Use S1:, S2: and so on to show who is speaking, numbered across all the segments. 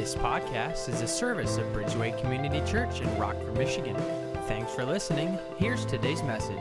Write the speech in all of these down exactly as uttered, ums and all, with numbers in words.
S1: This podcast is a service of Bridgeway Community Church in Rockford, Michigan. Thanks for listening. Here's today's message.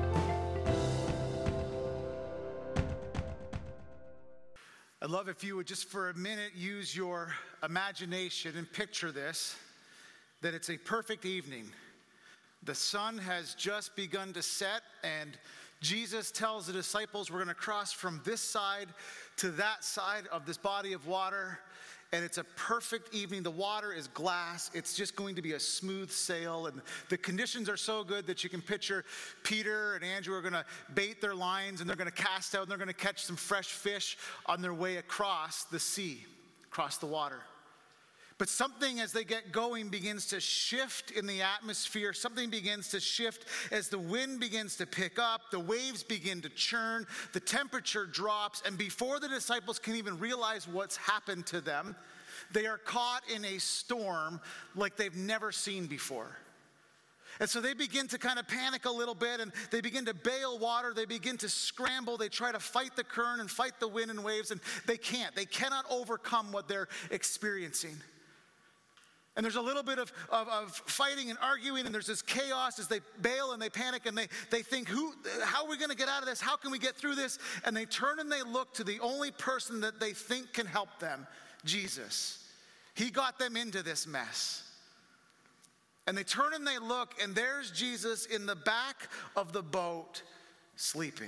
S2: I'd love if you would just for a minute use your imagination and picture this, that it's a perfect evening. The sun has just begun to set, and Jesus tells the disciples we're going to cross from this side to that side of this body of water, and it's a perfect evening. The water is glass. It's just going to be a smooth sail, and the conditions are so good that you can picture Peter and Andrew are going to bait their lines, and they're going to cast out, and they're going to catch some fresh fish on their way across the sea, across the water. But something as they get going begins to shift in the atmosphere. Something begins to shift as the wind begins to pick up. The waves begin to churn. The temperature drops. And before the disciples can even realize what's happened to them, they are caught in a storm like they've never seen before. And so they begin to kind of panic a little bit, and they begin to bail water. They begin to scramble. They try to fight the current and fight the wind and waves, and they can't. They cannot overcome what they're experiencing. And there's a little bit of, of, of fighting and arguing, and there's this chaos as they bail and they panic, and they, they think, Who, how are we going to get out of this? How can we get through this? And they turn and they look to the only person that they think can help them, Jesus. He got them into this mess. And they turn and they look, and there's Jesus in the back of the boat sleeping.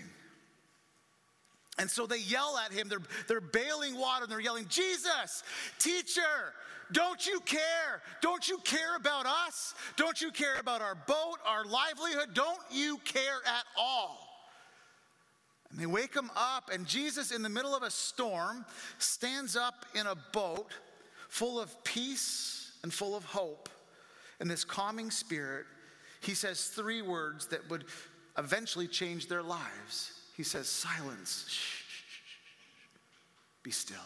S2: And so they yell at him. They're, they're bailing water, and they're yelling, Jesus, teacher, don't you care? Don't you care about us? Don't you care about our boat, our livelihood? Don't you care at all? And they wake him up, and Jesus, in the middle of a storm, stands up in a boat full of peace and full of hope. And this calming spirit, he says three words that would eventually change their lives. He says, silence, shh, shh, shh, be still.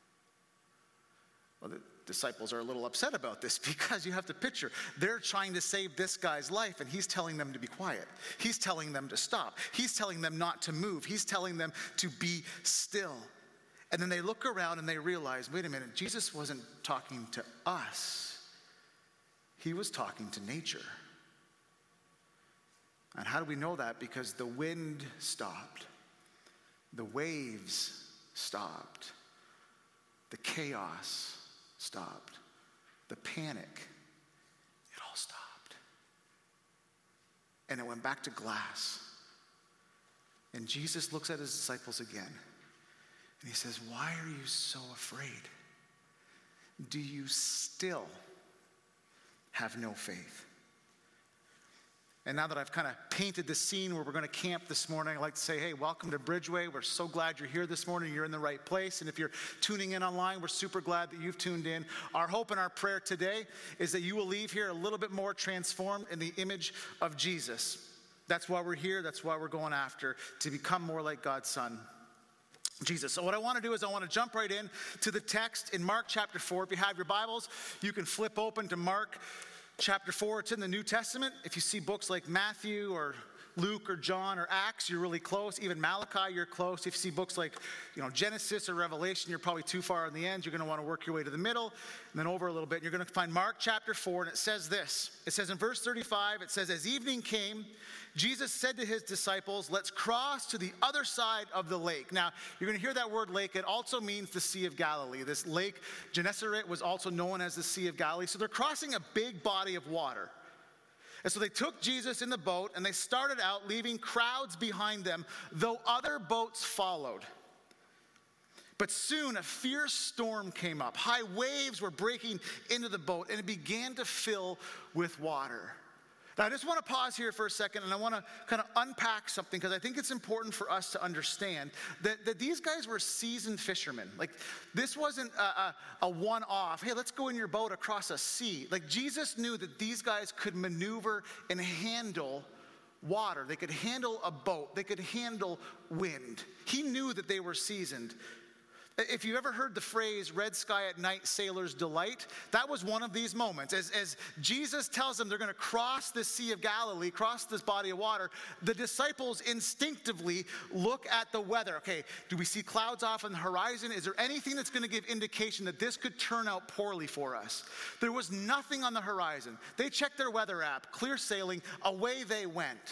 S2: Well, the disciples are a little upset about this because you have to picture, they're trying to save this guy's life, and he's telling them to be quiet. He's telling them to stop. He's telling them not to move. He's telling them to be still. And then they look around and they realize, wait a minute, Jesus wasn't talking to us. He was talking to nature. And how do we know that? Because the wind stopped. The waves stopped. The chaos stopped. The panic, it all stopped. And it went back to glass. And Jesus looks at his disciples again. And he says, why are you so afraid? Do you still have no faith? And now that I've kind of painted the scene where we're going to camp this morning, I'd like to say, hey, welcome to Bridgeway. We're so glad you're here this morning. You're in the right place. And if you're tuning in online, we're super glad that you've tuned in. Our hope and our prayer today is that you will leave here a little bit more transformed in the image of Jesus. That's why we're here. That's why we're going after, to become more like God's Son, Jesus. So what I want to do is I want to jump right in to the text in Mark chapter four. If you have your Bibles, you can flip open to Mark chapter four. It's in the New Testament. If you see books like Matthew or Luke or John or Acts, you're really close. Even Malachi, you're close. If you see books like, you know, Genesis or Revelation, you're probably too far in the end. You're going to want to work your way to the middle and then over a little bit. And you're going to find Mark chapter four, and it says this. It says in verse thirty-five, it says, as evening came, Jesus said to his disciples, let's cross to the other side of the lake. Now, you're going to hear that word lake. It also means the Sea of Galilee. This lake, Gennesaret, was also known as the Sea of Galilee. So they're crossing a big body of water. And so they took Jesus in the boat, and they started out leaving crowds behind them, though other boats followed. But soon a fierce storm came up. High waves were breaking into the boat, and it began to fill with water. Now, I just want to pause here for a second, and I want to kind of unpack something, because I think it's important for us to understand that, that these guys were seasoned fishermen. Like, this wasn't a, a, a one-off, hey, let's go in your boat across a sea. Like, Jesus knew that these guys could maneuver and handle water. They could handle a boat. They could handle wind. He knew that they were seasoned. If you've ever heard the phrase, red sky at night, sailor's delight, that was one of these moments. As, as Jesus tells them they're going to cross the Sea of Galilee, cross this body of water, the disciples instinctively look at the weather. Okay, do we see clouds off on the horizon? Is there anything that's going to give indication that this could turn out poorly for us? There was nothing on the horizon. They checked their weather app, clear sailing, away they went.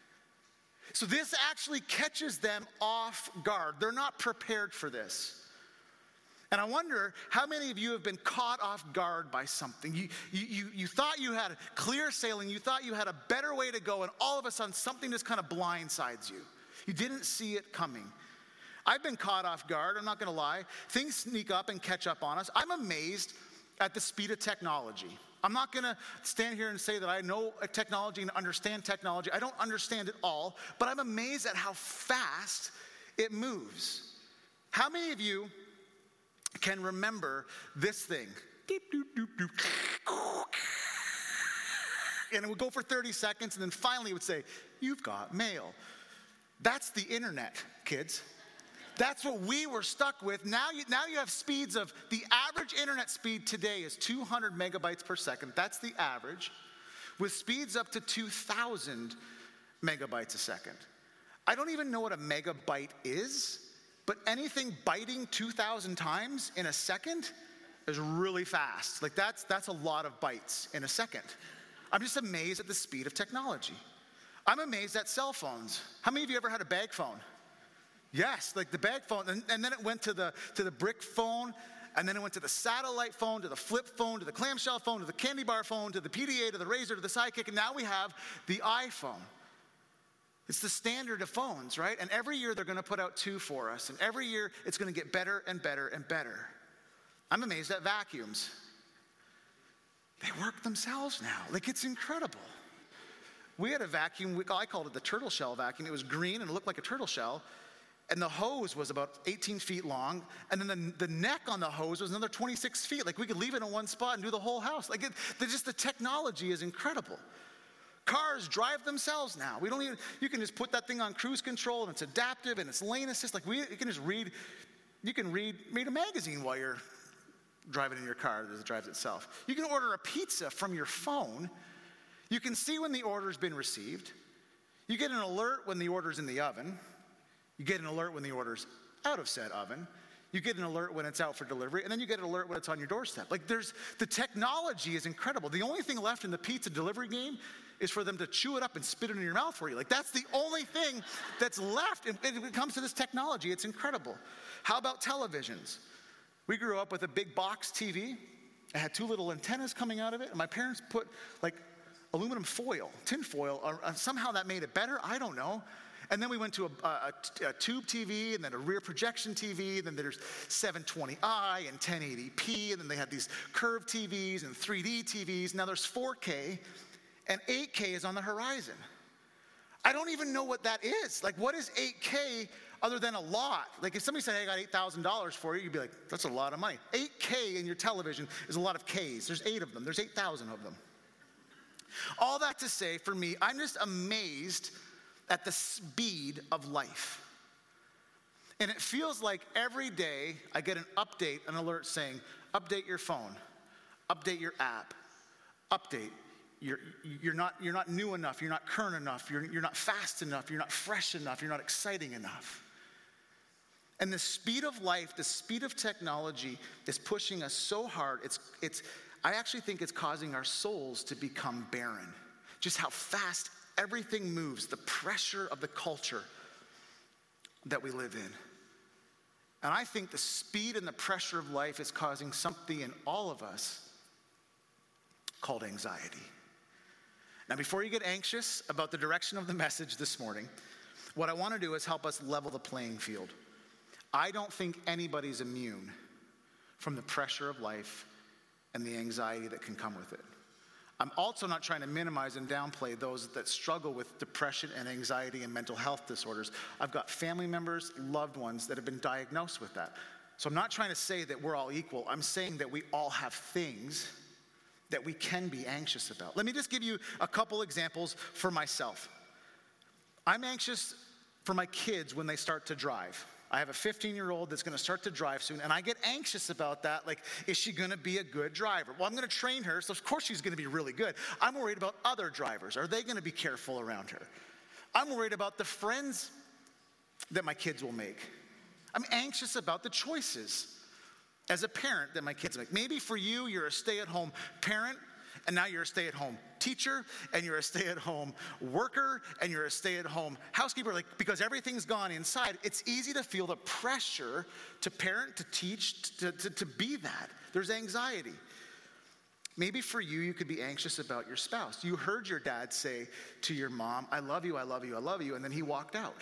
S2: So this actually catches them off guard. They're not prepared for this. And I wonder how many of you have been caught off guard by something. You, you, you, you thought you had clear sailing, you thought you had a better way to go, and all of a sudden something just kind of blindsides you. You didn't see it coming. I've been caught off guard, I'm not going to lie. Things sneak up and catch up on us. I'm amazed at the speed of technology. I'm not going to stand here and say that I know technology and understand technology. I don't understand it all, but I'm amazed at how fast it moves. How many of you can remember this thing? Deep, doop, doop, doop. And it would go for thirty seconds, and then finally it would say, "You've got mail." That's the internet, kids. That's what we were stuck with. Now you, now you have speeds of, the average internet speed today is two hundred megabytes per second. That's the average, with speeds up to two thousand megabytes a second. I don't even know what a megabyte is, but anything biting two thousand times in a second is really fast. Like that's, that's a lot of bytes in a second. I'm just amazed at the speed of technology. I'm amazed at cell phones. How many of you ever had a bag phone? Yes, like the bag phone, and, and then it went to the to the brick phone, and then it went to the satellite phone, to the flip phone, to the clamshell phone, to the candy bar phone, to the P D A, to the Razr, to the Sidekick, and now we have the iPhone. It's the standard of phones, right? And every year they're going to put out two for us, and every year it's going to get better and better and better. I'm amazed at vacuums. They work themselves now. Like, it's incredible. We had a vacuum, we, I called it the turtle shell vacuum. It was green and it looked like a turtle shell. And the hose was about eighteen feet long. And then the, the neck on the hose was another twenty-six feet. Like, we could leave it in one spot and do the whole house. Like, it, just the technology is incredible. Cars drive themselves now. We don't even, you can just put that thing on cruise control, and it's adaptive, and it's lane assist. Like, we, you can just read, you can read, read a magazine while you're driving in your car as it drives itself. You can order a pizza from your phone. You can see when the order's been received. You get an alert when the order's in the oven. You get an alert when the order's out of said oven. You get an alert when it's out for delivery, and then you get an alert when it's on your doorstep. Like, there's, the technology is incredible. The only thing left in the pizza delivery game is for them to chew it up and spit it in your mouth for you. Like, that's the only thing that's left when it comes to this technology. It's incredible. How about televisions? We grew up with a big box T V. It had two little antennas coming out of it, and my parents put, like, aluminum foil, tin foil, or, uh, somehow that made it better. I don't know. And then we went to a, a, a tube T V, and then a rear projection T V, and then there's seven twenty i and ten eighty p, and then they had these curved T Vs and three D T Vs. Now there's four K, and eight K is on the horizon. I don't even know what that is. Like, what is eight K other than a lot? Like, if somebody said, "Hey, I got eight thousand dollars for you," you'd be like, "That's a lot of money." eight K in your television is a lot of Ks. There's eight of them. There's eight thousand of them. All that to say, for me, I'm just amazed at the speed of life. And it feels like every day I get an update, an alert saying, update your phone, update your app, update. You're, you're, not, you're not new enough, you're not current enough, you're, you're not fast enough, you're not fresh enough, you're not exciting enough. And the speed of life, the speed of technology is pushing us so hard, it's, it's, I actually think it's causing our souls to become barren. Just how fast everything moves, the pressure of the culture that we live in. And I think the speed and the pressure of life is causing something in all of us called anxiety. Now, before you get anxious about the direction of the message this morning, what I want to do is help us level the playing field. I don't think anybody's immune from the pressure of life and the anxiety that can come with it. I'm also not trying to minimize and downplay those that struggle with depression and anxiety and mental health disorders. I've got family members, loved ones that have been diagnosed with that. So I'm not trying to say that we're all equal. I'm saying that we all have things that we can be anxious about. Let me just give you a couple examples for myself. I'm anxious for my kids when they start to drive. I have a fifteen-year-old that's going to start to drive soon, and I get anxious about that. Like, is she going to be a good driver? Well, I'm going to train her, so of course she's going to be really good. I'm worried about other drivers. Are they going to be careful around her? I'm worried about the friends that my kids will make. I'm anxious about the choices as a parent that my kids make. Maybe for you, you're a stay-at-home parent, and now you're a stay-at-home teacher, and you're a stay-at-home worker, and you're a stay-at-home housekeeper. Like, because everything's gone inside, it's easy to feel the pressure to parent, to teach, to, to, to be that. There's anxiety. Maybe for you, you could be anxious about your spouse. You heard your dad say to your mom, I love you, I love you, I love you, and then he walked out.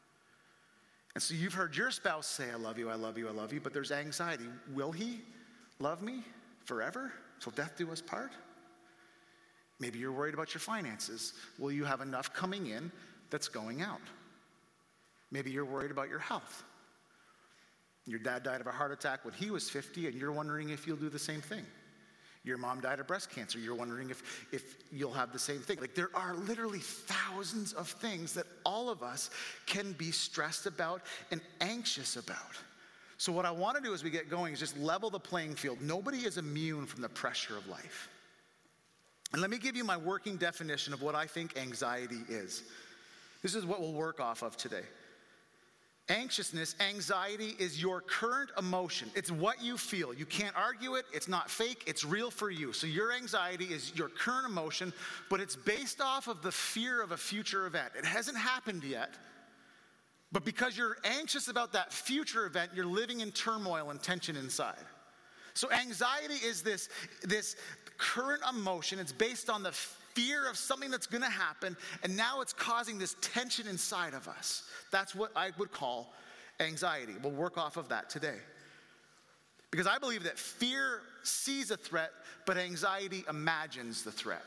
S2: And so you've heard your spouse say, I love you, I love you, I love you, but there's anxiety. Will he love me forever till death do us part? Maybe you're worried about your finances. Will you have enough coming in that's going out? Maybe you're worried about your health. Your dad died of a heart attack when he was fifty, and you're wondering if you'll do the same thing. Your mom died of breast cancer. You're wondering if, if you'll have the same thing. Like, there are literally thousands of things that all of us can be stressed about and anxious about. So what I want to do as we get going is just level the playing field. Nobody is immune from the pressure of life. And let me give you my working definition of what I think anxiety is. This is what we'll work off of today. Anxiousness, anxiety is your current emotion. It's what you feel. You can't argue it. It's not fake. It's real for you. So your anxiety is your current emotion, but it's based off of the fear of a future event. It hasn't happened yet, but because you're anxious about that future event, you're living in turmoil and tension inside. So anxiety is this, this current emotion. It's based on the fear of something that's going to happen, and now it's causing this tension inside of us. That's what I would call anxiety. We'll work off of that today. Because I believe that fear sees a threat, but anxiety imagines the threat.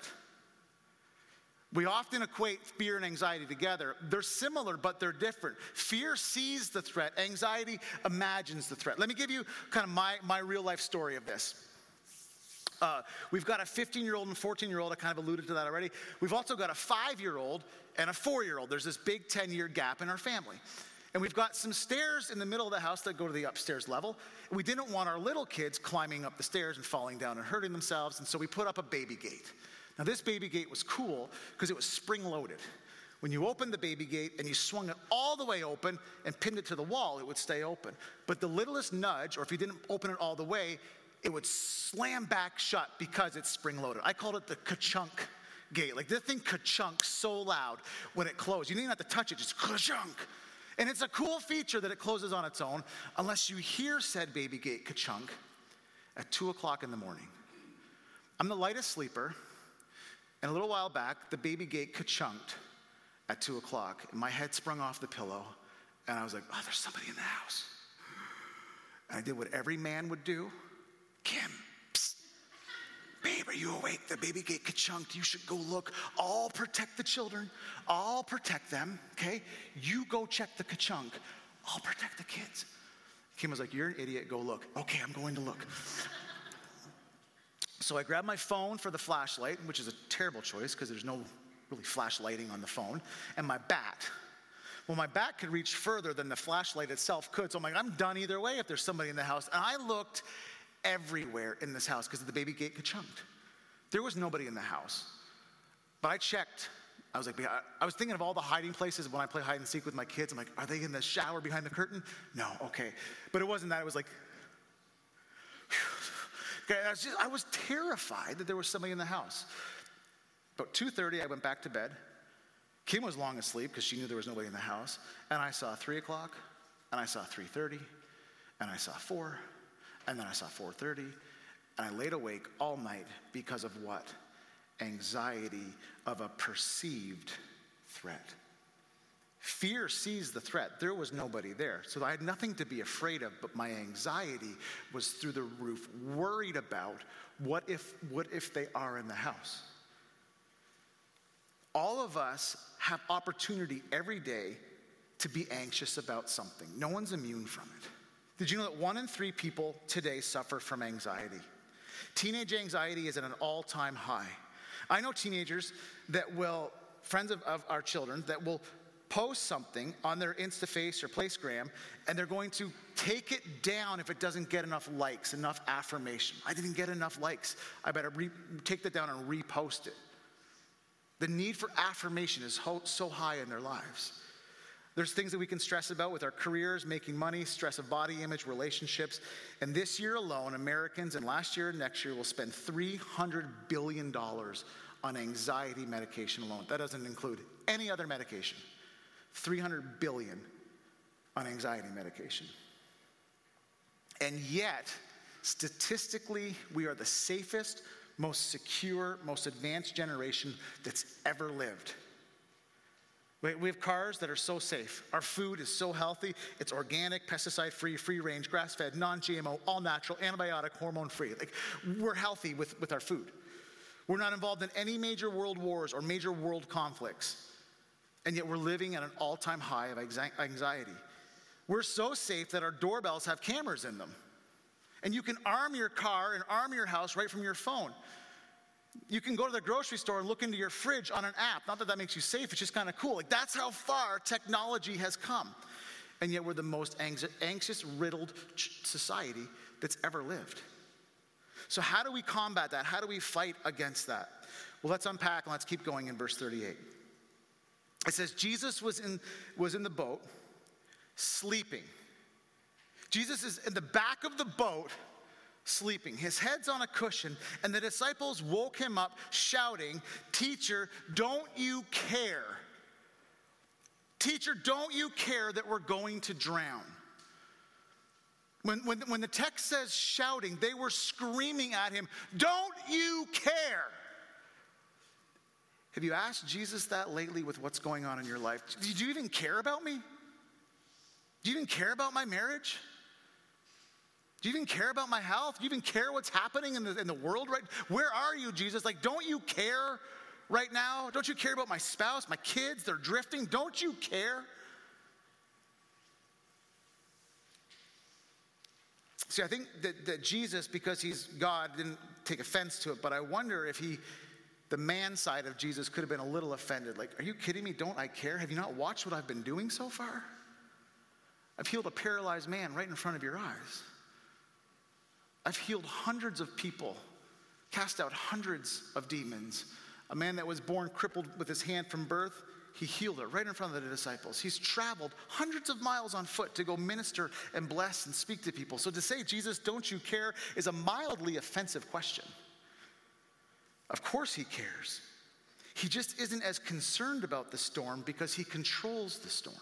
S2: We often equate fear and anxiety together. They're similar, but they're different. Fear sees the threat. Anxiety imagines the threat. Let me give you kind of my, my real life story of this. Uh, we've got a fifteen-year-old and fourteen-year-old. I kind of alluded to that already. We've also got a five-year-old and a four-year-old. There's this big ten-year gap in our family. And we've got some stairs in the middle of the house that go to the upstairs level. We didn't want our little kids climbing up the stairs and falling down and hurting themselves, and so we put up a baby gate. Now, this baby gate was cool because it was spring-loaded. When you opened the baby gate and you swung it all the way open and pinned it to the wall, it would stay open. But the littlest nudge, or if you didn't open it all the way, it would slam back shut because it's spring-loaded. I called it the ka-chunk gate. Like, this thing ka-chunk so loud when it closed. You didn't even have to touch it, just ka-chunk. And it's a cool feature that it closes on its own unless you hear said baby gate ka-chunk at two o'clock in the morning. I'm the lightest sleeper, and a little while back, the baby gate ka-chunked at two o'clock. And my head sprung off the pillow, and I was like, oh, there's somebody in the house. And I did what every man would do. Kim, psst. Babe, are you awake? The baby gate ka-chunked. You should go look. I'll protect the children. I'll protect them, okay? You go check the ka-chunk. I'll protect the kids. Kim was like, you're an idiot. Go look. Okay, I'm going to look. So I grabbed my phone for the flashlight, which is a terrible choice because there's no really flashlighting on the phone, and my bat. Well, my bat could reach further than the flashlight itself could, so I'm like, I'm done either way if there's somebody in the house. And I looked everywhere in this house because the baby gate ka-chunked. There was nobody in the house. But I checked. I was like, I was thinking of all the hiding places when I play hide and seek with my kids. I'm like, are they in the shower behind the curtain? No, okay. But it wasn't that. It was like, okay, I was, just, I was terrified that there was somebody in the house. About two thirty, I went back to bed. Kim was long asleep because she knew there was nobody in the house. And I saw three o'clock, and I saw three thirty, and I saw four, and then I saw four thirty, and I laid awake all night because of what? Anxiety of a perceived threat. Fear sees the threat. There was nobody there. So I had nothing to be afraid of, but my anxiety was through the roof, worried about what if, what if they are in the house. All of us have opportunity every day to be anxious about something. No one's immune from it. Did you know that one in three people today suffer from anxiety? Teenage anxiety is at an all-time high. I know teenagers that will, friends of, of our children, that will post something on their Instaface or Placegram, and they're going to take it down if it doesn't get enough likes, enough affirmation. I didn't get enough likes. I better re- take that down and repost it. The need for affirmation is ho- so high in their lives. There's things that we can stress about with our careers, making money, stress of body image, relationships. And this year alone, Americans, and last year and next year, will spend three hundred billion dollars on anxiety medication alone. That doesn't include any other medication. three hundred billion dollars on anxiety medication. And yet, statistically, we are the safest, most secure, most advanced generation that's ever lived. We have cars that are so safe. Our food is so healthy. It's organic, pesticide-free, free-range, grass-fed, non-G M O, all-natural, antibiotic, hormone-free. Like, we're healthy with, with our food. We're not involved in any major world wars or major world conflicts. And yet we're living at an all-time high of anxiety. We're so safe that our doorbells have cameras in them. And you can arm your car and arm your house right from your phone. You can go to the grocery store and look into your fridge on an app. Not that that makes you safe, it's just kind of cool. Like, that's how far technology has come. And yet we're the most anxious, riddled society that's ever lived. So how do we combat that? How do we fight against that? Well, let's unpack and let's keep going in verse thirty-eight. It says, Jesus was in, was in the boat, sleeping. Jesus is in the back of the boat, sleeping. His head's on a cushion, and the disciples woke him up shouting, "Teacher, don't you care? Teacher, don't you care that we're going to drown?" When, when, when the text says shouting, they were screaming at him, "Don't you care?" Have you asked Jesus that lately with what's going on in your life? Do you even care about me? Do you even care about my marriage? Do you even care about my health? Do you even care what's happening in the, in the world right? Where are you, Jesus? Like, don't you care right now? Don't you care about my spouse, my kids? They're drifting. Don't you care? See, I think that, that Jesus, because he's God, didn't take offense to it, but I wonder if he, the man side of Jesus, could have been a little offended. Like, are you kidding me? Don't I care? Have you not watched what I've been doing so far? I've healed a paralyzed man right in front of your eyes. I've healed hundreds of people, cast out hundreds of demons. A man that was born crippled with his hand from birth, he healed it right in front of the disciples. He's traveled hundreds of miles on foot to go minister and bless and speak to people. So to say, "Jesus, don't you care?" is a mildly offensive question. Of course he cares. He just isn't as concerned about the storm because he controls the storm.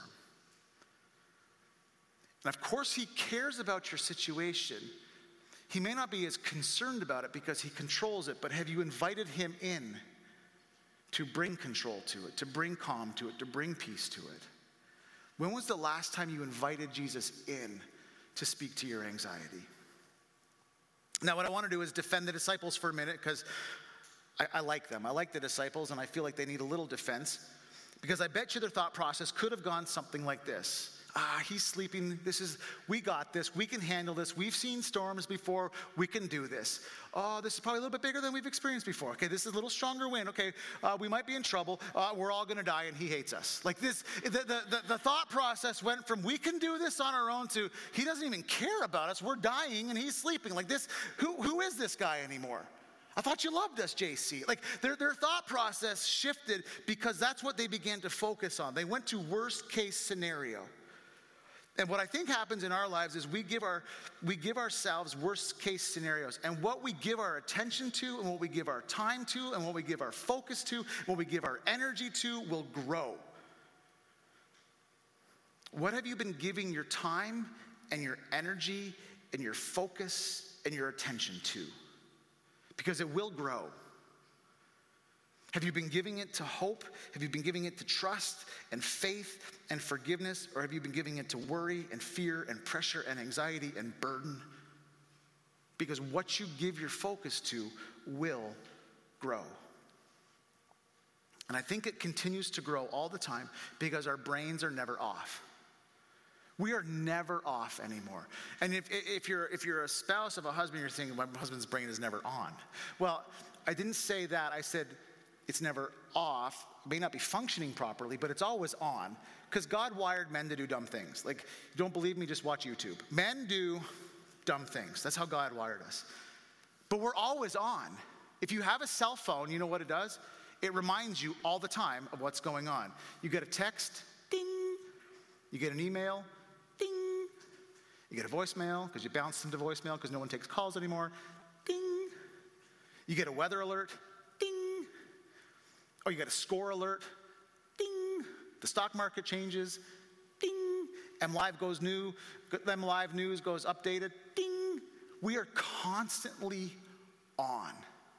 S2: And of course he cares about your situation. He may not be as concerned about it because he controls it, but have you invited him in to bring control to it, to bring calm to it, to bring peace to it? When was the last time you invited Jesus in to speak to your anxiety? Now, what I want to do is defend the disciples for a minute, because I, I like them. I like the disciples, and I feel like they need a little defense, because I bet you their thought process could have gone something like this. Ah, he's sleeping. This is, we got this. We can handle this. We've seen storms before. We can do this. Oh, this is probably a little bit bigger than we've experienced before. Okay, this is a little stronger wind. Okay, uh, we might be in trouble. Uh, we're all going to die, and he hates us. Like this, the, the, the, the thought process went from we can do this on our own to he doesn't even care about us. We're dying, and he's sleeping. Like this, who who is this guy anymore? I thought you loved us, J C. Like their, their thought process shifted because that's what they began to focus on. They went to worst case scenario. And what I think happens in our lives is we give our we give ourselves worst case scenarios. And what we give our attention to, and what we give our time to, and what we give our focus to, and what we give our energy to will grow. What have you been giving your time and your energy and your focus and your attention to? Because it will grow. Have you been giving it to hope? Have you been giving it to trust and faith and forgiveness? Or have you been giving it to worry and fear and pressure and anxiety and burden? Because what you give your focus to will grow. And I think it continues to grow all the time because our brains are never off. We are never off anymore. And if, if, you're, if you're a spouse of a husband, you're thinking, my husband's brain is never on. Well, I didn't say that. I said, It's never off. It may not be functioning properly, but it's always on. Because God wired men to do dumb things. Like, you don't believe me, just watch YouTube. Men do dumb things. That's how God wired us. But we're always on. If you have a cell phone, you know what it does? It reminds you all the time of what's going on. You get a text, ding. You get an email, ding. You get a voicemail, because you bounced them to voicemail because no one takes calls anymore, ding. You get a weather alert, ding. Or you get a score alert, ding. The stock market changes, ding. M Live goes new, M Live News goes updated, ding. We are constantly on.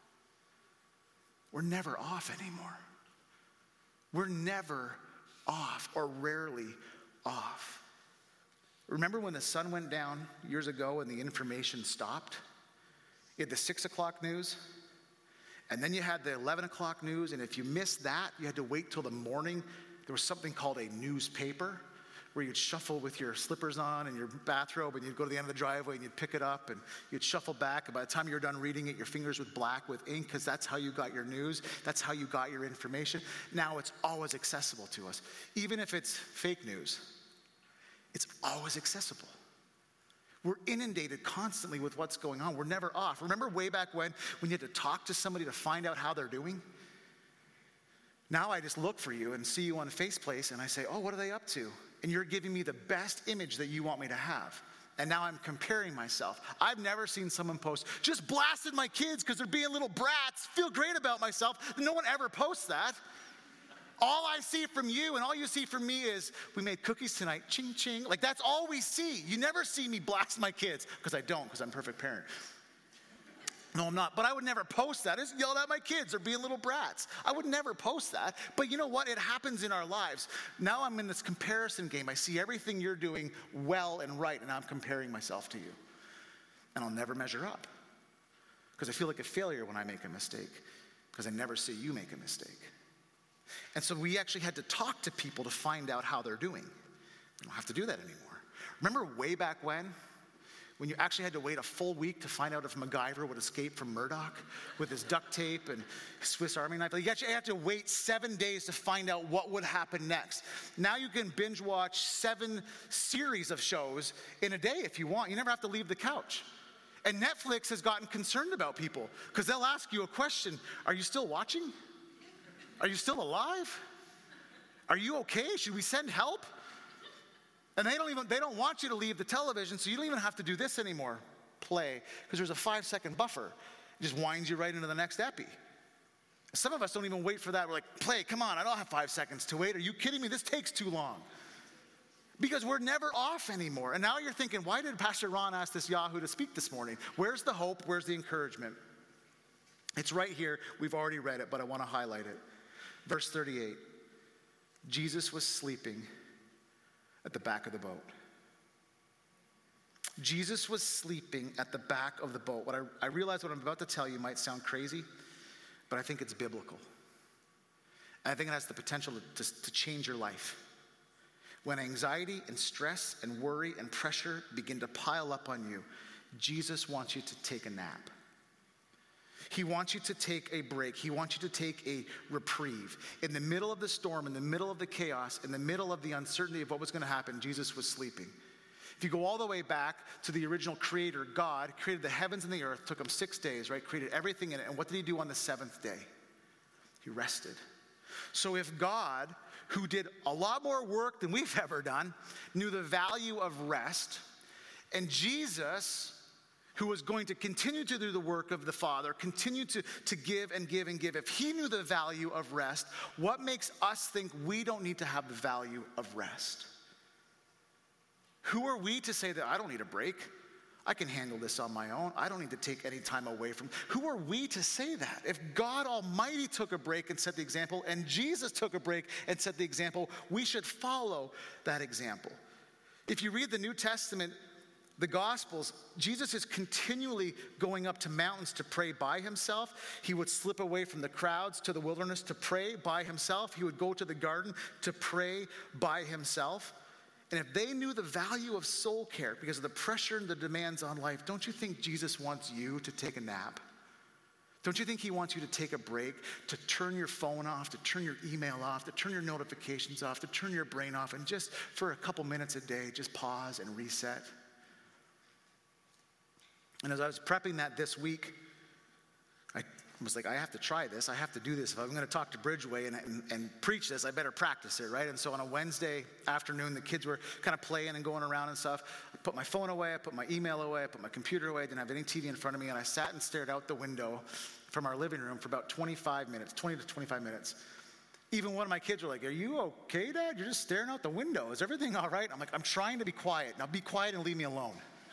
S2: We're never off anymore. We're never off, or rarely off. Remember when the sun went down years ago and the information stopped? You had the six o'clock news, and then you had the eleven o'clock news, and if you missed that, you had to wait till the morning. There was something called a newspaper, where you'd shuffle with your slippers on and your bathrobe, and you'd go to the end of the driveway and you'd pick it up and you'd shuffle back, and by the time you were done reading it, your fingers would black with ink, because that's how you got your news, that's how you got your information. Now it's always accessible to us. Even if it's fake news, it's always accessible. We're inundated constantly with what's going on. We're never off. Remember way back when, when you had to talk to somebody to find out how they're doing? Now I just look for you and see you on Faceplace, and I say, oh, what are they up to? And you're giving me the best image that you want me to have. And now I'm comparing myself. I've never seen someone post, just blasted my kids because they're being little brats, feel great about myself. No one ever posts that. All I see from you and all you see from me is, we made cookies tonight, ching ching. Like, that's all we see. You never see me blast my kids, because I don't, because I'm a perfect parent. No, I'm not. But I would never post that. I just yelled at my kids. They're being little brats. I would never post that. But you know what? It happens in our lives. Now I'm in this comparison game. I see everything you're doing well and right, and I'm comparing myself to you. And I'll never measure up, because I feel like a failure when I make a mistake, because I never see you make a mistake. And so we actually had to talk to people to find out how they're doing. We don't have to do that anymore. Remember way back when? When you actually had to wait a full week to find out if MacGyver would escape from Murdoch with his duct tape and his Swiss Army knife. You actually had to wait seven days to find out what would happen next. Now you can binge watch seven series of shows in a day if you want. You never have to leave the couch. And Netflix has gotten concerned about people, because they'll ask you a question. Are you still watching? Are you still alive? Are you okay? Should we send help? And they don't even, they don't want you to leave the television, so you don't even have to do this anymore, play, because there's a five second buffer. It just winds you right into the next epi. Some of us don't even wait for that. We're like, play, come on, I don't have five seconds to wait. Are you kidding me? This takes too long. Because we're never off anymore. And now you're thinking, why did Pastor Ron ask this Yahoo to speak this morning? Where's the hope? Where's the encouragement? It's right here. We've already read it, but I want to highlight it. Verse thirty-eight, Jesus was sleeping at the back of the boat. Jesus was sleeping at the back of the boat. What I, I realize what I'm about to tell you might sound crazy, but I think it's biblical. And I think it has the potential to, to, to change your life. When anxiety and stress and worry and pressure begin to pile up on you, Jesus wants you to take a nap. He wants you to take a break. He wants you to take a reprieve. In the middle of the storm, in the middle of the chaos, in the middle of the uncertainty of what was going to happen, Jesus was sleeping. If you go all the way back to the original creator, God created the heavens and the earth, took him six days, right? Created everything in it. And what did he do on the seventh day? He rested. So if God, who did a lot more work than we've ever done, knew the value of rest, and Jesus, who was going to continue to do the work of the Father, continue to, to give and give and give. If he knew the value of rest, what makes us think we don't need to have the value of rest? Who are we to say that I don't need a break? I can handle this on my own. I don't need to take any time away from. Who are we to say that? If God Almighty took a break and set the example, and Jesus took a break and set the example, we should follow that example. If you read the New Testament, the Gospels, Jesus is continually going up to mountains to pray by himself. He would slip away from the crowds to the wilderness to pray by himself. He would go to the garden to pray by himself. And if they knew the value of soul care because of the pressure and the demands on life, don't you think Jesus wants you to take a nap? Don't you think he wants you to take a break, to turn your phone off, to turn your email off, to turn your notifications off, to turn your brain off, and just for a couple minutes a day, just pause and reset? And as I was prepping that this week, I was like, I have to try this. I have to do this. If I'm going to talk to Bridgeway and, and, and preach this, I better practice it, right? And so on a Wednesday afternoon, the kids were kind of playing and going around and stuff. I put my phone away, I put my email away, I put my computer away, I didn't have any T V in front of me, and I sat and stared out the window from our living room for about twenty-five minutes, twenty to twenty-five minutes. Even one of my kids were like, are you okay, Dad? You're just staring out the window. Is everything all right? I'm like, I'm trying to be quiet. Now be quiet and leave me alone.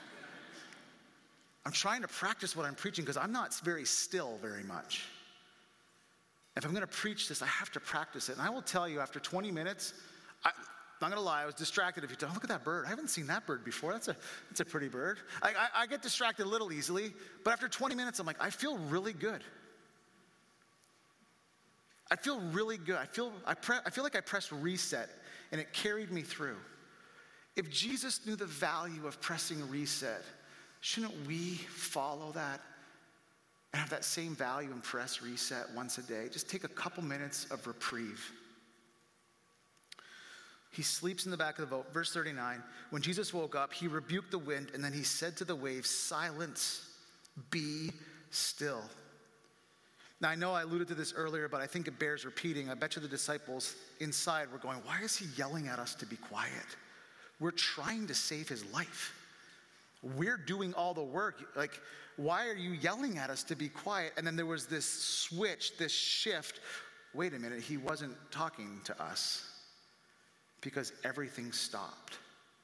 S2: I'm trying to practice what I'm preaching because I'm not very still very much. If I'm going to preach this, I have to practice it. And I will tell you, after twenty minutes, I, I'm not going to lie, I was distracted. If you don't, look at that bird. I haven't seen that bird before. That's a, that's a pretty bird. I, I, I get distracted a little easily, but after twenty minutes, I'm like, I feel really good. I feel really good. I feel, I, pre- I feel like I pressed reset, and it carried me through. If Jesus knew the value of pressing reset, shouldn't we follow that and have that same value and press reset once a day? Just take a couple minutes of reprieve. He sleeps in the back of the boat. Verse thirty-nine, when Jesus woke up, he rebuked the wind, and then he said to the waves, silence, be still. Now, I know I alluded to this earlier, but I think it bears repeating. I bet you the disciples inside were going, why is he yelling at us to be quiet? We're trying to save his life. We're doing all the work. Like, why are you yelling at us to be quiet? And then there was this switch, this shift. Wait a minute, he wasn't talking to us because everything stopped.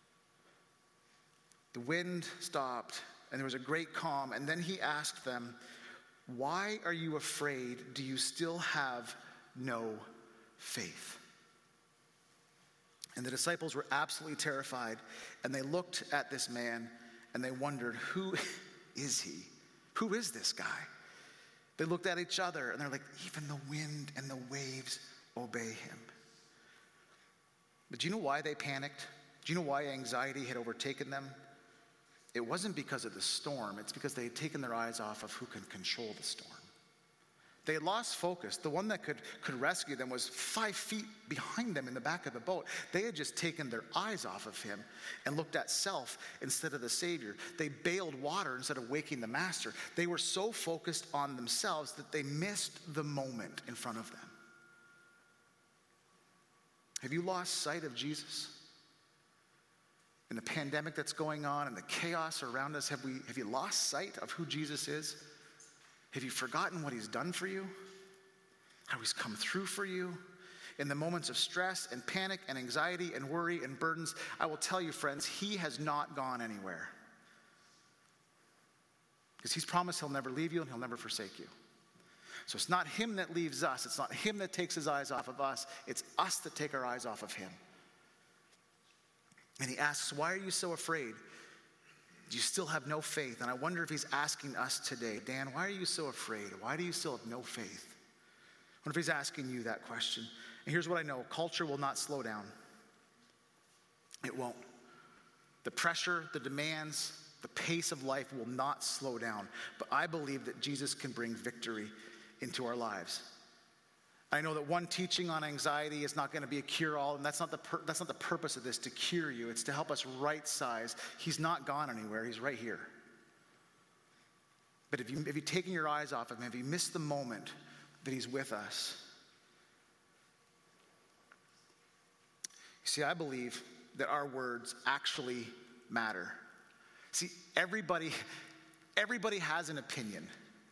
S2: The wind stopped, and there was a great calm. And then he asked them, why are you afraid? Do you still have no faith? And the disciples were absolutely terrified, and they looked at this man, and they wondered, who is he? Who is this guy? They looked at each other, and they're like, even the wind and the waves obey him. But do you know why they panicked? Do you know why anxiety had overtaken them? It wasn't because of the storm. It's because they had taken their eyes off of who can control the storm. They had lost focus. The one that could, could rescue them was five feet behind them in the back of the boat. They had just taken their eyes off of him and looked at self instead of the Savior. They bailed water instead of waking the Master. They were so focused on themselves that they missed the moment in front of them. Have you lost sight of Jesus? In the pandemic that's going on and the chaos around us, have we have you lost sight of who Jesus is? Have you forgotten what he's done for you? How he's come through for you? In the moments of stress and panic and anxiety and worry and burdens, I will tell you, friends, he has not gone anywhere. Because he's promised he'll never leave you and he'll never forsake you. So it's not him that leaves us. It's not him that takes his eyes off of us. It's us that take our eyes off of him. And he asks, why are you so afraid? Do you still have no faith? And I wonder if he's asking us today, Dan, why are you so afraid? Why do you still have no faith? I wonder if he's asking you that question. And here's what I know. Culture will not slow down. It won't. The pressure, the demands, the pace of life will not slow down. But I believe that Jesus can bring victory into our lives. I know that one teaching on anxiety is not going to be a cure-all, and that's not the pur- that's not the purpose of this, to cure you. It's to help us right-size. He's not gone anywhere. He's right here. But if, you, if you've taken your eyes off of him, if you missed the moment that he's with us. You see, I believe that our words actually matter. See, everybody, everybody has an opinion.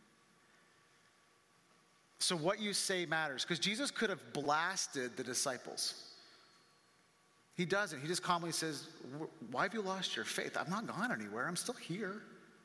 S2: So what you say matters, because Jesus could have blasted the disciples. He doesn't. He just calmly says, why have you lost your faith? I've not gone anywhere. I'm still here.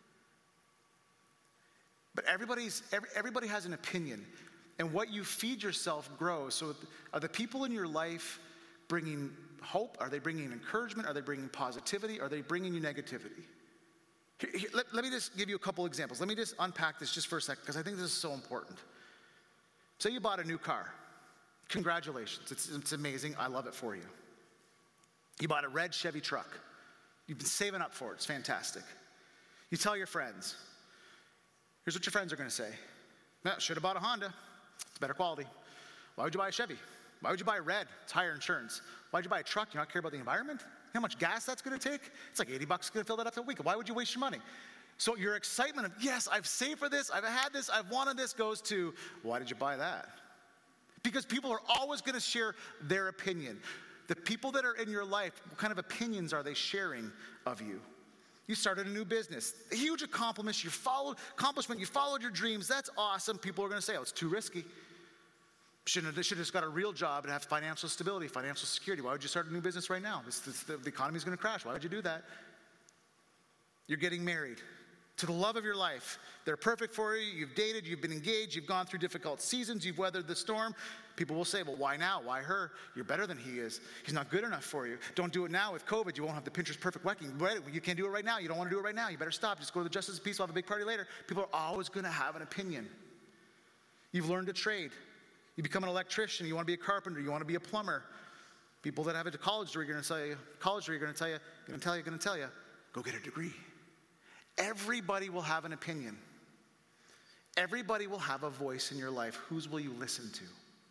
S2: But everybody's, every, everybody has an opinion, and what you feed yourself grows. So are the people in your life bringing hope? Are they bringing encouragement? Are they bringing positivity? Are they bringing you negativity? Here, here, let, let me just give you a couple examples. Let me just unpack this just for a second, because I think this is so important. Say you bought a new car. Congratulations. It's, it's amazing. I love it for you. You bought a red Chevy truck. You've been saving up for it. It's fantastic. You tell your friends. Here's what your friends are going to say. Yeah, should have bought a Honda. It's better quality. Why would you buy a Chevy? Why would you buy a red? It's higher insurance. Why would you buy a truck? You not care about the environment? You know how much gas that's going to take? It's like eighty bucks going to fill that up in a week. Why would you waste your money? So your excitement of, yes, I've saved for this, I've had this, I've wanted this, goes to, why did you buy that? Because people are always going to share their opinion. The people that are in your life, what kind of opinions are they sharing of you? You started a new business. A huge accomplishment. You followed accomplishment. You followed your dreams. That's awesome. People are going to say, oh, it's too risky. Shouldn't have, should have just got a real job and have financial stability, financial security. Why would you start a new business right now? This, this, the, the economy's going to crash. Why would you do that? You're getting married to the love of your life. They're perfect for you. You've dated. You've been engaged. You've gone through difficult seasons. You've weathered the storm. People will say, well, why now? Why her? You're better than he is. He's not good enough for you. Don't do it now. With COVID, you won't have the Pinterest perfect wedding. You can't do it right now. You don't want to do it right now. You better stop. Just go to the Justice of Peace. We'll have a big party later. People are always going to have an opinion. You've learned a trade. You become an electrician. You want to be a carpenter. You want to be a plumber. People that have a college degree are going to tell you, college degree are going to tell you, going to tell you, going to tell you, go get a degree. Everybody will have an opinion. Everybody will have a voice in your life. Whose will you listen to?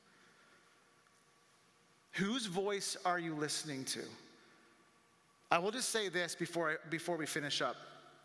S2: Whose voice are you listening to? I will just say this before I, before we finish up.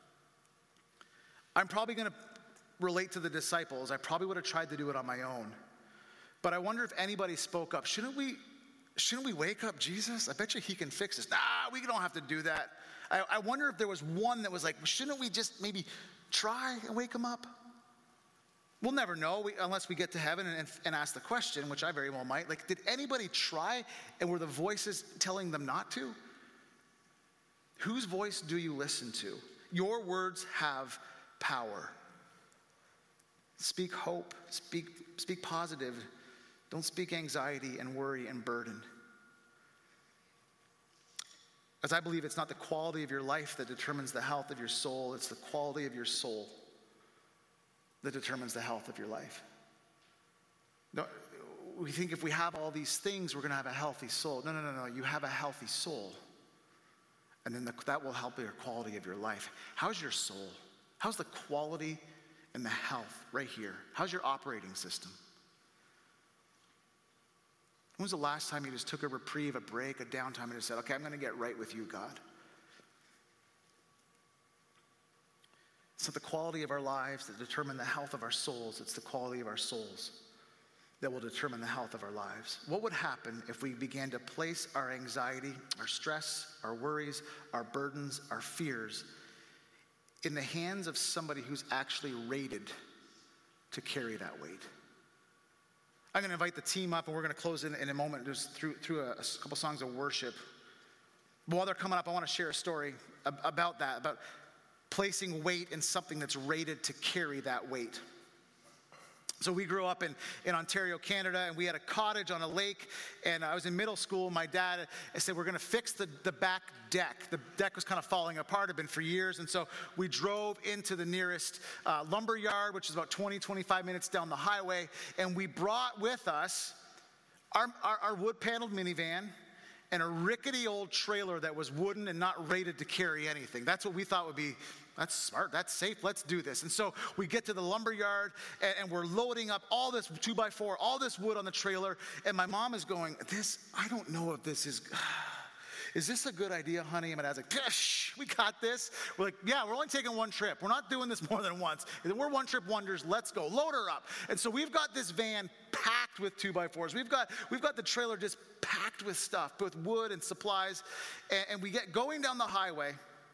S2: I'm probably going to relate to the disciples. I probably would have tried to do it on my own. But I wonder if anybody spoke up. Shouldn't we, shouldn't we wake up Jesus? I bet you he can fix this. Nah, we don't have to do that. I, I wonder if there was one that was like, shouldn't we just maybe try and wake him up? We'll never know we, unless we get to heaven and, and ask the question, which I very well might. Like, did anybody try and were the voices telling them not to? Whose voice do you listen to? Your words have power. Speak hope. Speak, speak positive. Don't speak anxiety and worry and burden. As I believe it's not the quality of your life that determines the health of your soul, it's the quality of your soul that determines the health of your life. No, we think if we have all these things, we're going to have a healthy soul. No, no, no, no. You have a healthy soul. And then the, that will help your quality of your life. How's your soul? How's the quality and the health right here? How's your operating system? When was the last time you just took a reprieve, a break, a downtime, and just said, okay, I'm going to get right with you, God? It's not the quality of our lives that determine the health of our souls. It's the quality of our souls that will determine the health of our lives. What would happen if we began to place our anxiety, our stress, our worries, our burdens, our fears in the hands of somebody who's actually rated to carry that weight? I'm going to invite the team up, and we're going to close in, in a moment just through, through a, a couple songs of worship. But while they're coming up, I want to share a story ab- about that, about placing weight in something that's rated to carry that weight. So we grew up in, in Ontario, Canada, and we had a cottage on a lake, and I was in middle school. My dad I said, we're going to fix the, the back deck. The deck was kind of falling apart, had been for years, and so we drove into the nearest uh, lumber yard, which is about twenty, twenty-five minutes down the highway, and we brought with us our, our, our wood-paneled minivan and a rickety old trailer that was wooden and not rated to carry anything. That's what we thought would be, that's smart, that's safe, let's do this. And so we get to the lumber yard, and, and we're loading up all this two by four, all this wood on the trailer, and my mom is going, this, I don't know if this is, is this a good idea, honey? And my dad's like, Pish, we got this. We're like, yeah, we're only taking one trip. We're not doing this more than once. We're one trip wonders, let's go, load her up. And so we've got this van packed with two by fours. We've got, we've got the trailer just packed with stuff, with wood and supplies, and, and we get going down the highway.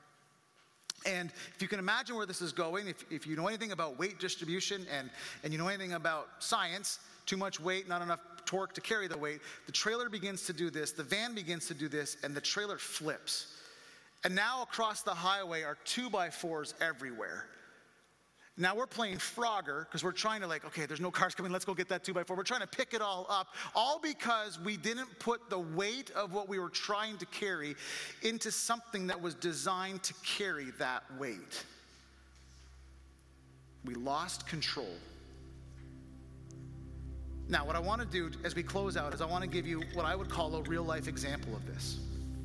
S2: And if you can imagine where this is going, if, if you know anything about weight distribution and, and you know anything about science, too much weight, not enough torque to carry the weight, the trailer begins to do this, the van begins to do this, and the trailer flips. And now across the highway are two by fours everywhere. Now we're playing Frogger because we're trying to like, okay, there's no cars coming, let's go get that two by four. We're trying to pick it all up, all because we didn't put the weight of what we were trying to carry into something that was designed to carry that weight. We lost control. Now, what I want to do as we close out is I want to give you what I would call a real life example of this.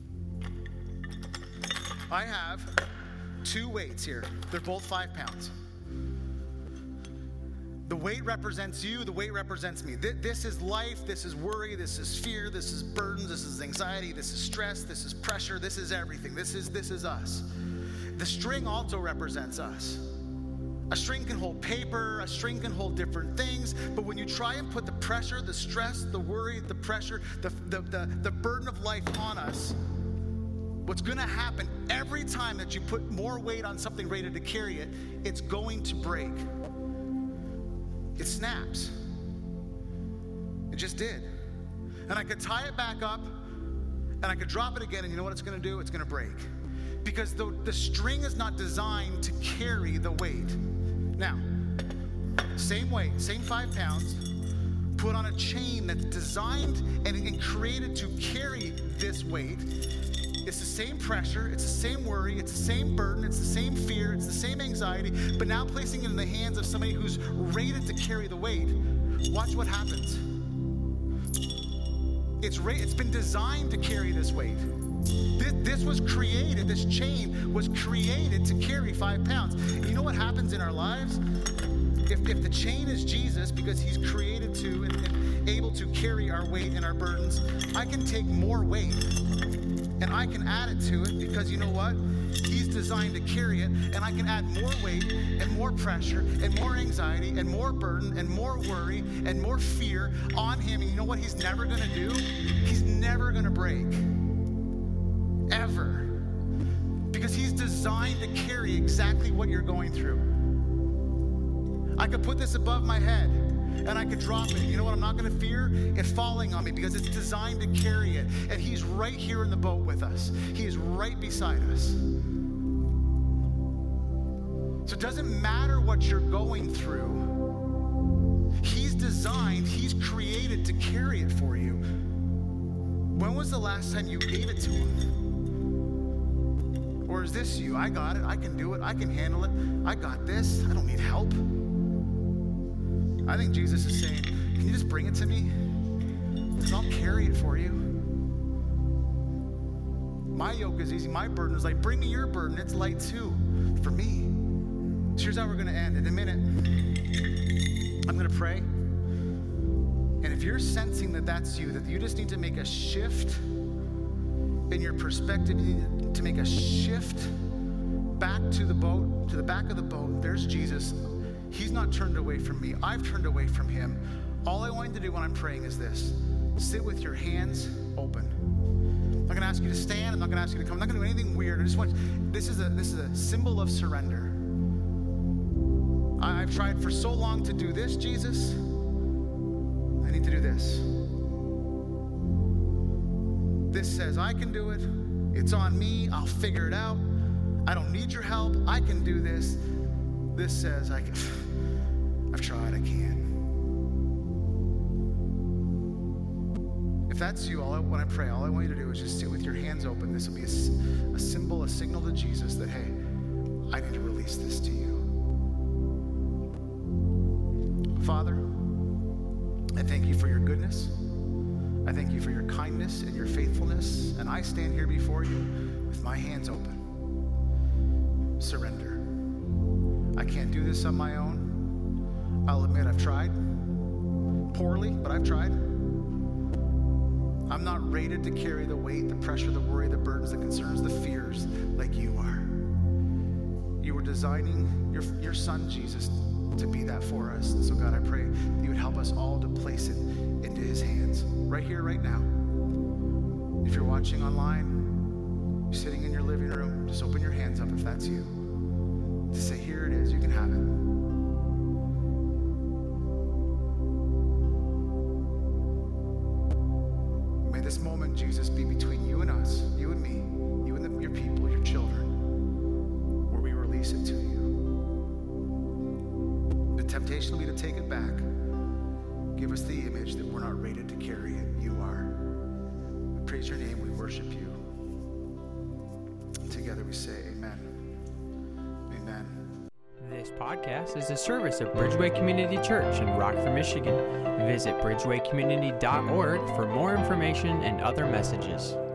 S2: I have two weights here. They're both five pounds. The weight represents you, the weight represents me. This is life, this is worry, this is fear, this is burdens, this is anxiety, this is stress, this is pressure, this is everything. This is this is us. The string also represents us. A string can hold paper, a string can hold different things, but when you try and put the pressure, the stress, the worry, the pressure, the, the, the, the burden of life on us, what's gonna happen every time that you put more weight on something rated to carry it, it's going to break. It snaps. It just did. And I could tie it back up, and I could drop it again, and you know what it's gonna do? It's gonna break. Because the, the string is not designed to carry the weight. Now, same weight, same five pounds, put on a chain that's designed and, and created to carry this weight. It's the same pressure, it's the same worry, it's the same burden, it's the same fear, it's the same anxiety, but now placing it in the hands of somebody who's rated to carry the weight. Watch what happens. It's, ra- it's been designed to carry this weight. This, this was created, this chain was created to carry five pounds. And you know what happens in our lives? If, if the chain is Jesus, because he's created to and, and able to carry our weight and our burdens, I can take more weight and I can add it to it, because you know what? He's designed to carry it, and I can add more weight and more pressure and more anxiety and more burden and more worry and more fear on him. And you know what he's never gonna do? He's never gonna break. Ever. Because he's designed to carry exactly what you're going through. I could put this above my head and I could drop it. You know what I'm not going to fear? It falling on me, because it's designed to carry it. And he's right here in the boat with us. He is right beside us. So it doesn't matter what you're going through. He's designed, he's created to carry it for you. When was the last time you gave it to him? Or is this you? I got it. I can do it. I can handle it. I got this. I don't need help. I think Jesus is saying, can you just bring it to me? Because I'll carry it for you. My yoke is easy. My burden is light. Bring me your burden. It's light too for me. So here's how we're going to end. In a minute, I'm going to pray. And if you're sensing that that's you, that you just need to make a shift in your perspective, you need to make a shift back to the boat, to the back of the boat. There's Jesus. He's not turned away from me. I've turned away from him. All I want you to do when I'm praying is this. Sit with your hands open. I'm not going to ask you to stand. I'm not going to ask you to come. I'm not going to do anything weird. I just want, this is a, this is a symbol of surrender. I, I've tried for so long to do this, Jesus. I need to do this. This says I can do it. It's on me. I'll figure it out. I don't need your help. I can do this. This says I can. I've tried. I can't. If that's you, all I, when I pray, all I want you to do is just sit with your hands open. This will be a, a symbol, a signal to Jesus that, hey, I need to release this to you. Father, I thank you for your goodness. I thank you for your kindness and your faithfulness. And I stand here before you with my hands open. Surrender. I can't do this on my own. I'll admit I've tried. Poorly, but I've tried. I'm not rated to carry the weight, the pressure, the worry, the burdens, the concerns, the fears like you are. You were designing your, your son, Jesus, to be that for us. And so God, I pray that you would help us all to place it into his hands right here, right now. If you're watching online, you're sitting in your living room, just open your hands up if that's you. To say, here it is, you can have it. May this moment, Jesus, be between you and us, you and me, you and the, your people, your children, where we release it to you. The temptation will be to take it back. Give us the image that we're not rated to carry it. You are. We praise your name. We worship you. Together we say amen. Amen.
S1: This podcast is a service of Bridgeway Community Church in Rockford, Michigan. Visit bridgeway community dot org for more information and other messages.